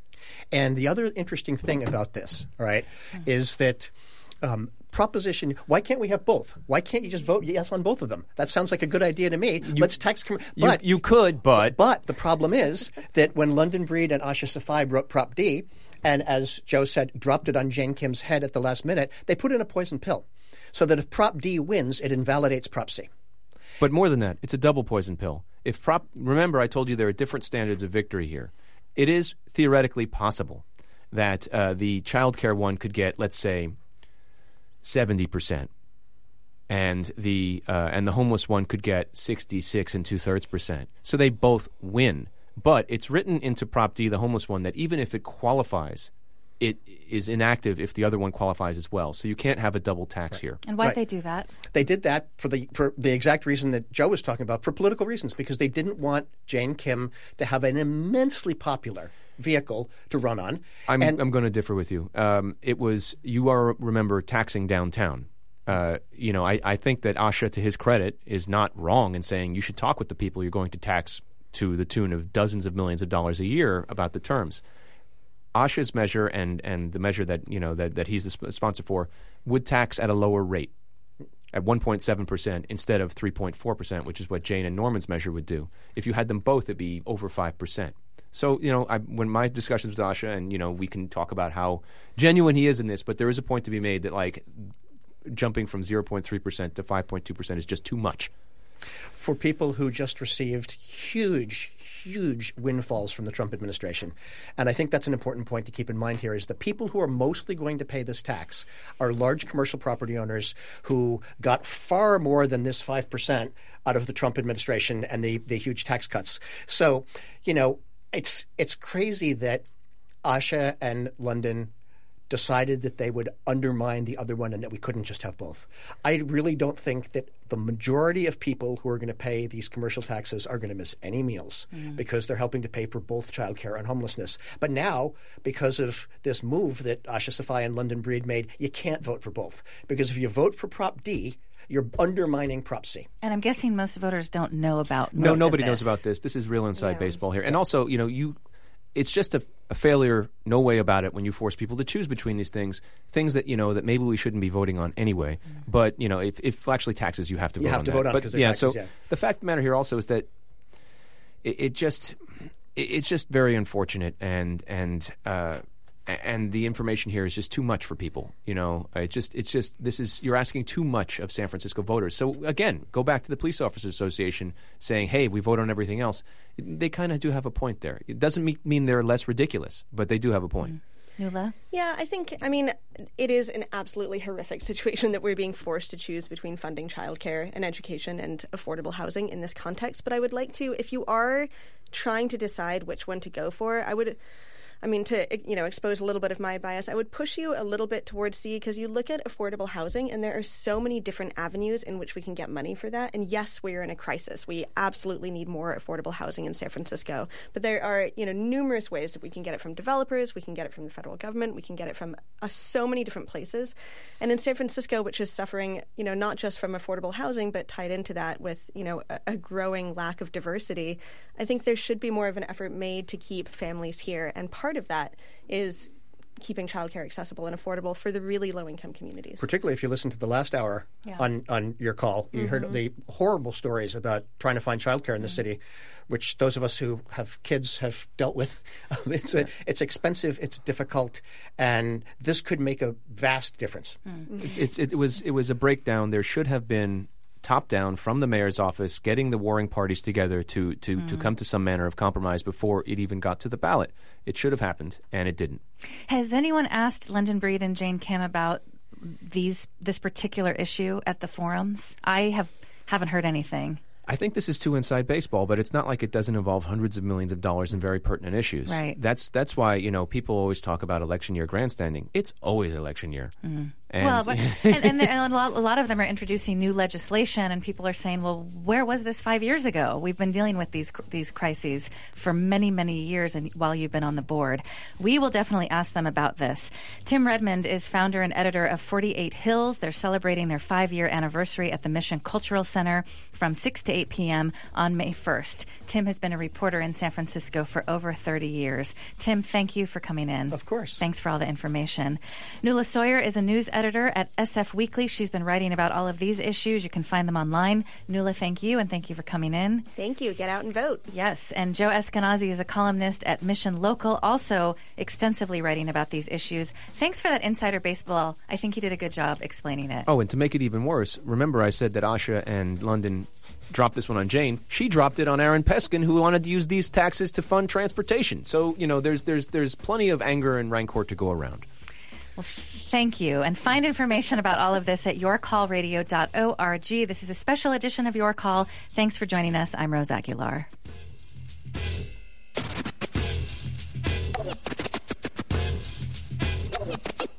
And the other interesting thing about this, right, is that um, Proposition, why can't we have both? Why can't you just vote yes on both of them? That sounds like a good idea to me. You, Let's tax com- but you, you could, but... But the problem is that when London Breed and Asha Safai wrote Prop D, and as Joe said, dropped it on Jane Kim's head at the last minute, they put in a poison pill. So that if Prop D wins, it invalidates Prop C. But more than that, it's a double poison pill. If Prop, remember, I told you there are different standards of victory here. It is theoretically possible that uh, the child care one could get, let's say, seventy percent, and the uh, and the homeless one could get sixty-six and two thirds percent. So they both win. But it's written into Prop D, the homeless one, that even if it qualifies, it is inactive if the other one qualifies as well. So you can't have a double tax right. here. And why right. did they do that? They did that for the for the exact reason that Joe was talking about, for political reasons, because they didn't want Jane Kim to have an immensely popular vehicle to run on. I'm, and, I'm going to differ with you. Um, it was, you are, remember, taxing downtown. Uh, you know, I, I think that Asha, to his credit, is not wrong in saying you should talk with the people you're going to tax to the tune of dozens of millions of dollars a year about the terms. Asha's measure and, and the measure that you know that, that he's the sp- sponsor for would tax at a lower rate, at one point seven percent instead of three point four percent, which is what Jane and Norman's measure would do. If you had them both, it'd be over five percent. So, you know, I, when my discussions with Asha, and, you know, we can talk about how genuine he is in this, but there is a point to be made that, like, jumping from zero point three percent to five point two percent is just too much. For people who just received huge, huge windfalls from the Trump administration. And I think that's an important point to keep in mind here is the people who are mostly going to pay this tax are large commercial property owners who got far more than this five percent out of the Trump administration and the, the huge tax cuts. So, you know, it's it's crazy that Asha and London decided that they would undermine the other one and that we couldn't just have both. I really don't think that the majority of people who are going to pay these commercial taxes are going to miss any meals mm. because they're helping to pay for both childcare and homelessness. But now, because of this move that Asha Safai and London Breed made, you can't vote for both. Because if you vote for Prop D, you're undermining Prop C. And I'm guessing most voters don't know about most No, nobody of this. knows about this. This is real inside Yeah. baseball here. And also, you know, you it's just a, a failure, no way about it, when you force people to choose between these things, things that, you know, that maybe we shouldn't be voting on anyway. Mm. But, you know, if, if actually taxes, you have to you vote have on to that. vote on but, because they're yeah, taxes, so yeah. the fact of the matter here also is that it, it just it, it's just very unfortunate, and and uh, and the information here is just too much for people. You know, it just it's just this is you're asking too much of San Francisco voters. So again, go back to the Police Officers Association saying, "Hey, we vote on everything else." They kind of do have a point there. It doesn't me- mean they're less ridiculous, but they do have a point. Mm. Nuala? Yeah, I think, I mean, it is an absolutely horrific situation that we're being forced to choose between funding childcare and education and affordable housing in this context. But I would like to, if you are trying to decide which one to go for, I would... I mean, to, you know, expose a little bit of my bias, I would push you a little bit towards C, because you look at affordable housing and there are so many different avenues in which we can get money for that. And yes, we're in a crisis. We absolutely need more affordable housing in San Francisco. But there are, you know, numerous ways that we can get it from developers, we can get it from the federal government, we can get it from uh, so many different places. And in San Francisco, which is suffering, you know, not just from affordable housing, but tied into that with, you know, a, a growing lack of diversity, I think there should be more of an effort made to keep families here. And part of that is keeping childcare accessible and affordable for the really low-income communities. Particularly if you listen to the last hour yeah. on, on your call, you mm-hmm. heard the horrible stories about trying to find childcare in the mm-hmm. city, which those of us who have kids have dealt with. it's a, it's expensive, it's difficult, and this could make a vast difference. Mm-hmm. It's, it's, it was it was a breakdown. There should have been top down from the mayor's office, getting the warring parties together to to, mm. to come to some manner of compromise before it even got to the ballot. It should have happened, and it didn't. Has anyone asked London Breed and Jane Kim about these this particular issue at the forums? I have haven't heard anything. I think this is too inside baseball, but it's not like it doesn't involve hundreds of millions of dollars in very pertinent issues. Right. That's that's why, you know, people always talk about election year grandstanding. It's always election year. Mm. And well, but, and, and, and a, lot, a lot of them are introducing new legislation, and people are saying, well, where was this five years ago? We've been dealing with these these crises for many, many years and while you've been on the board. We will definitely ask them about this. Tim Redmond is founder and editor of forty-eight Hills. They're celebrating their five-year anniversary at the Mission Cultural Center from six to eight p.m. on May first. Tim has been a reporter in San Francisco for over thirty years. Tim, thank you for coming in. Of course. Thanks for all the information. Nuala Sawyer is a news editor at S F Weekly. She's been writing about all of these issues. You can find them online. Nuala, thank you, and thank you for coming in. Thank you. Get out and vote. Yes, and Joe Eskenazi is a columnist at Mission Local, also extensively writing about these issues. Thanks for that insider baseball. I think you did a good job explaining it. Oh, and to make it even worse, remember I said that Asha and London dropped this one on Jane. She dropped it on Aaron Peskin, who wanted to use these taxes to fund transportation. So, you know, there's there's there's plenty of anger and rancor to go around. Well, thank you. And find information about all of this at your call radio dot org. This is a special edition of Your Call. Thanks for joining us. I'm Rose Aguilar.